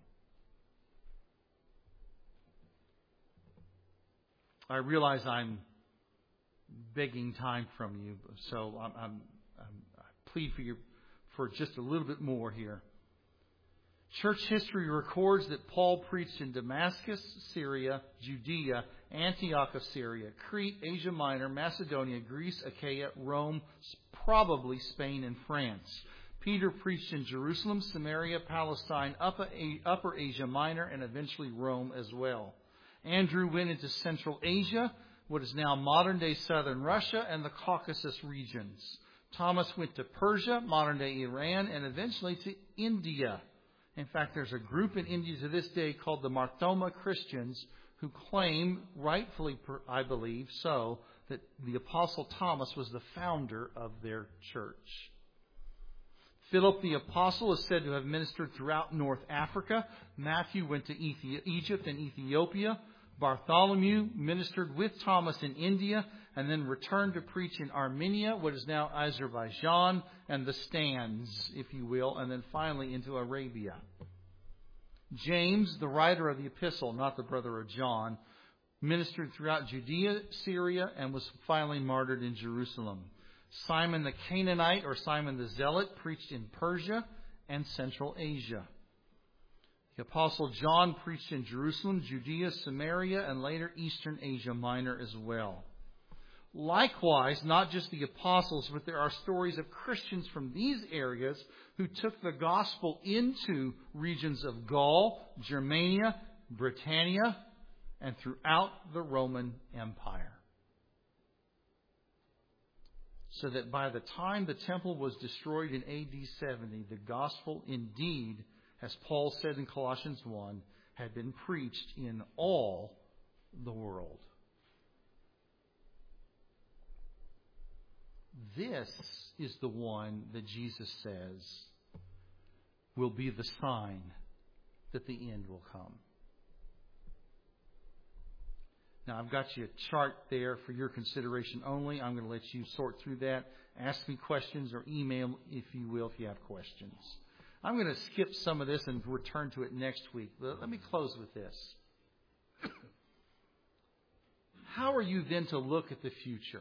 I realize I'm begging time from you, so I'm, I'm, I'm, I plead for you for just a little bit more here. Church history records that Paul preached in Damascus, Syria, Judea, Antioch of Syria, Crete, Asia Minor, Macedonia, Greece, Achaia, Rome, probably Spain and France. Peter preached in Jerusalem, Samaria, Palestine, Upper, Upper Asia Minor, and eventually Rome as well. Andrew went into Central Asia, what is now modern-day southern Russia, and the Caucasus regions. Thomas went to Persia, modern-day Iran, and eventually to India. In fact, there's a group in India to this day called the Mar Thoma Christians who claim, rightfully I believe so, that the Apostle Thomas was the founder of their church. Philip the Apostle is said to have ministered throughout North Africa. Matthew went to Egypt and Ethiopia. Bartholomew ministered with Thomas in India and then returned to preach in Armenia, what is now Azerbaijan, and the Stands, if you will, and then finally into Arabia. James, the writer of the epistle, not the brother of John, ministered throughout Judea, Syria, and was finally martyred in Jerusalem. Simon the Canaanite, or Simon the Zealot, preached in Persia and Central Asia. The Apostle John preached in Jerusalem, Judea, Samaria, and later Eastern Asia Minor as well. Likewise, not just the apostles, but there are stories of Christians from these areas who took the gospel into regions of Gaul, Germania, Britannia, and throughout the Roman Empire. So that by the time the temple was destroyed in A D seventy, the gospel indeed, as Paul said in Colossians one, had been preached in all the world. This is the one that Jesus says will be the sign that the end will come. Now, I've got you a chart there for your consideration only. I'm going to let you sort through that. Ask me questions or email, if you will, if you have questions. I'm going to skip some of this and return to it next week. Let me close with this. How are you then to look at the future?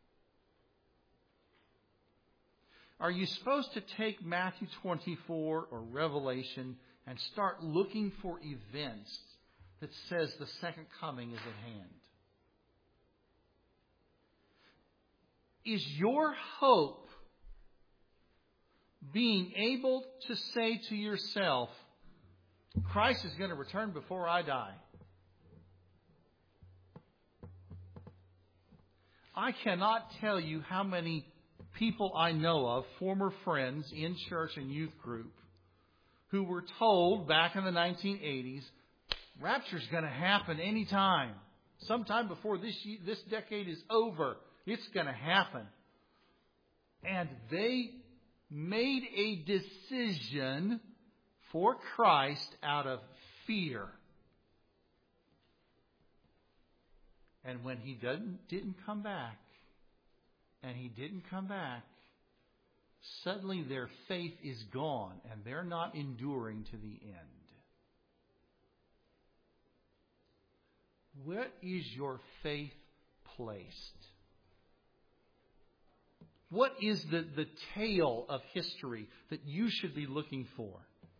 Are you supposed to take Matthew twenty-four or Revelation and start looking for events that says the second coming is at hand? Is your hope being able to say to yourself, Christ is going to return before I die? I cannot tell you how many people I know of, former friends in church and youth group, who were told back in the nineteen eighties, rapture's going to happen anytime. Sometime before this this decade is over, it's going to happen. And they made a decision for Christ out of fear. And when he didn't, didn't come back, and he didn't come back, suddenly their faith is gone, and they're not enduring to the end. Where is your faith placed? What is the, the tale of history that you should be looking for?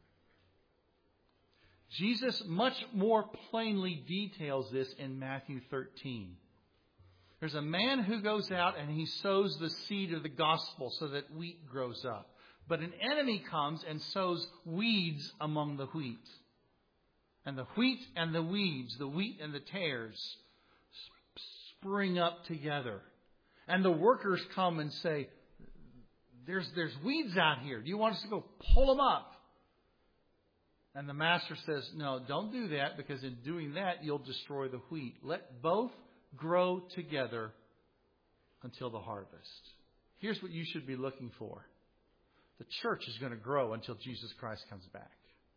Jesus much more plainly details this in Matthew thirteen. There's a man who goes out and he sows the seed of the gospel so that wheat grows up. But an enemy comes and sows weeds among the wheat. And the wheat and the weeds, the wheat and the tares, spring up together. And the workers come and say, there's, there's weeds out here. Do you want us to go pull them up? And the master says, no, don't do that, because in doing that, you'll destroy the wheat. Let both grow together until the harvest. Here's what you should be looking for. The church is going to grow until Jesus Christ comes back.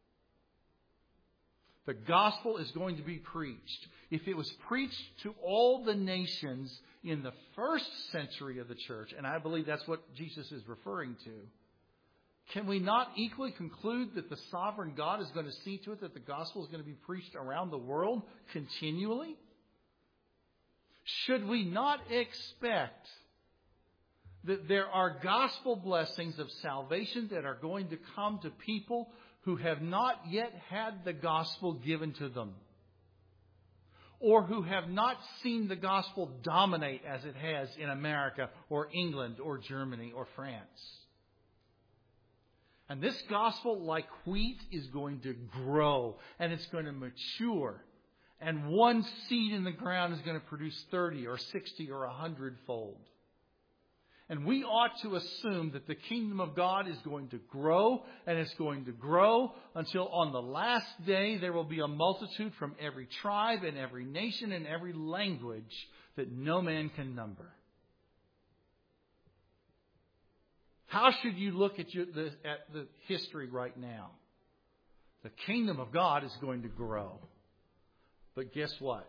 The gospel is going to be preached. If it was preached to all the nations in the first century of the church, and I believe that's what Jesus is referring to, can we not equally conclude that the sovereign God is going to see to it that the gospel is going to be preached around the world continually? Should we not expect that there are gospel blessings of salvation that are going to come to people who have not yet had the gospel given to them, or who have not seen the gospel dominate as it has in America or England or Germany or France? And this gospel, like wheat, is going to grow and it's going to mature. And one seed in the ground is going to produce thirty or sixty or a hundred fold. And we ought to assume that the kingdom of God is going to grow, and it's going to grow until on the last day there will be a multitude from every tribe and every nation and every language that no man can number. How should you look at, your, the, at the history right now? The kingdom of God is going to grow. But guess what?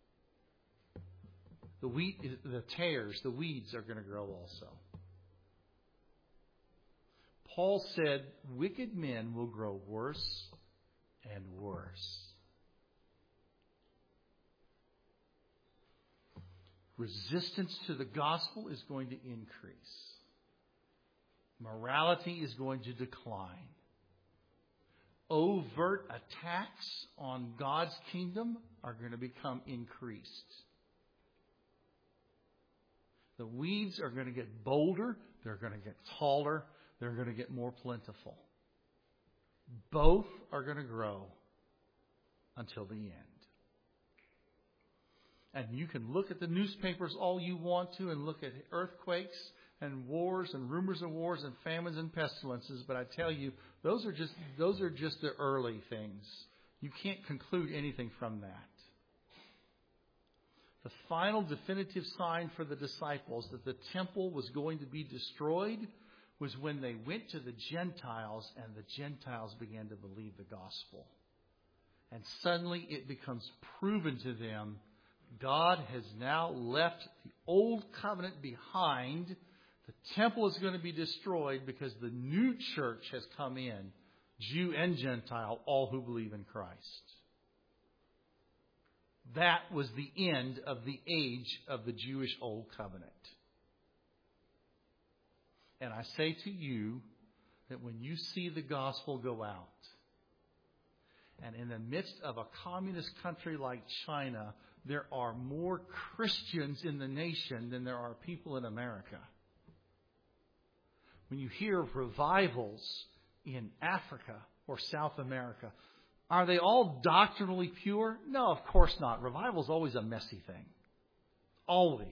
The wheat, the tares, the weeds are going to grow also. Paul said, wicked men will grow worse and worse. Resistance to the gospel is going to increase. Morality is going to decline. Overt attacks on God's kingdom are going to become increased. The weeds are going to get bolder. They're going to get taller. They're going to get more plentiful. Both are going to grow until the end. And you can look at the newspapers all you want to and look at earthquakes and wars and rumors of wars and famines and pestilences, but I tell you, those are just those are just the early things. You can't conclude anything from that. The final definitive sign for the disciples that the temple was going to be destroyed was when they went to the Gentiles and the Gentiles began to believe the gospel. And suddenly it becomes proven to them God has now left the old covenant behind. The temple is going to be destroyed because the new church has come in, Jew and Gentile, all who believe in Christ. That was the end of the age of the Jewish Old Covenant. And I say to you that when you see the gospel go out, and in the midst of a communist country like China, there are more Christians in the nation than there are people in America. When you hear of revivals in Africa or South America, are they all doctrinally pure? No, of course not. Revival is always a messy thing. Always.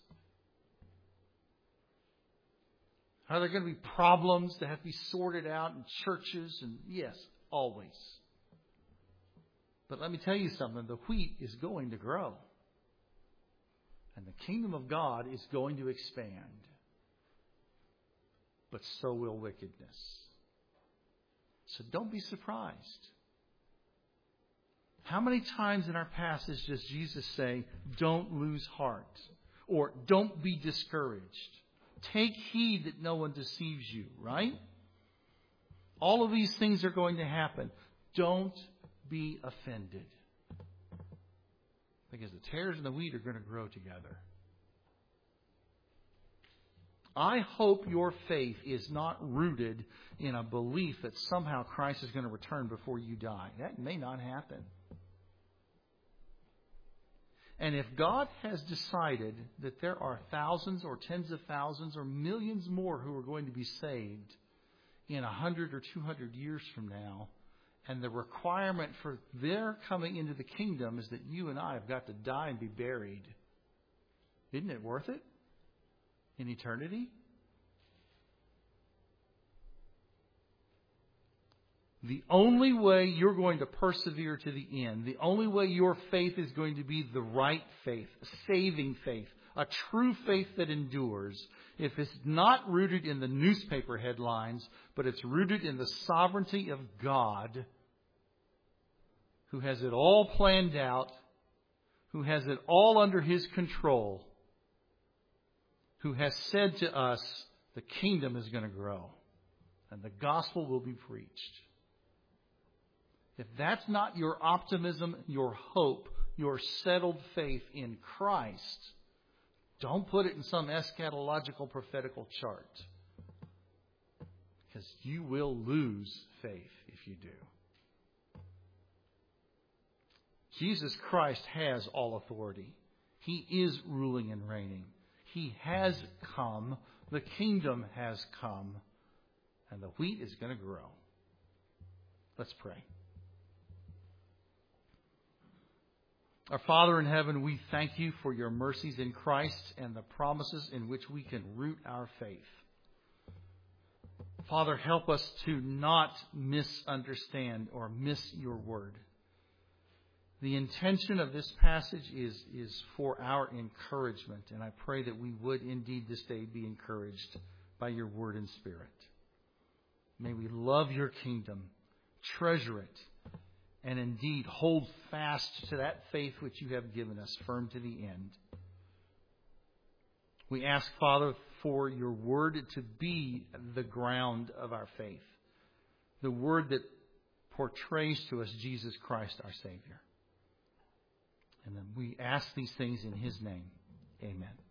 Are there going to be problems that have to be sorted out in churches? And yes, always. But let me tell you something. The wheat is going to grow. And the kingdom of God is going to expand. But so will wickedness. So don't be surprised. How many times in our passage does Jesus say, don't lose heart? Or don't be discouraged? Take heed that no one deceives you, right? All of these things are going to happen. Don't be offended. Because the tares and the wheat are going to grow together. I hope your faith is not rooted in a belief that somehow Christ is going to return before you die. That may not happen. And if God has decided that there are thousands or tens of thousands or millions more who are going to be saved in a hundred or two hundred years from now, and the requirement for their coming into the kingdom is that you and I have got to die and be buried, isn't it worth it in eternity? The only way you're going to persevere to the end, the only way your faith is going to be the right faith, a saving faith, a true faith that endures, if it's not rooted in the newspaper headlines, but it's rooted in the sovereignty of God, who has it all planned out, who has it all under His control, who has said to us, the kingdom is going to grow and the gospel will be preached. If that's not your optimism, your hope, your settled faith in Christ, don't put it in some eschatological prophetical chart. Because you will lose faith if you do. Jesus Christ has all authority. He is ruling and reigning. He has come. The kingdom has come. And the wheat is going to grow. Let's pray. Our Father in heaven, we thank you for your mercies in Christ and the promises in which we can root our faith. Father, help us to not misunderstand or miss your word. The intention of this passage is, is for our encouragement, and I pray that we would indeed this day be encouraged by your word and spirit. May we love your kingdom, treasure it, and indeed hold fast to that faith which you have given us, firm to the end. We ask, Father, for your word to be the ground of our faith. The word that portrays to us Jesus Christ, our Savior. And then we ask these things in His name. Amen.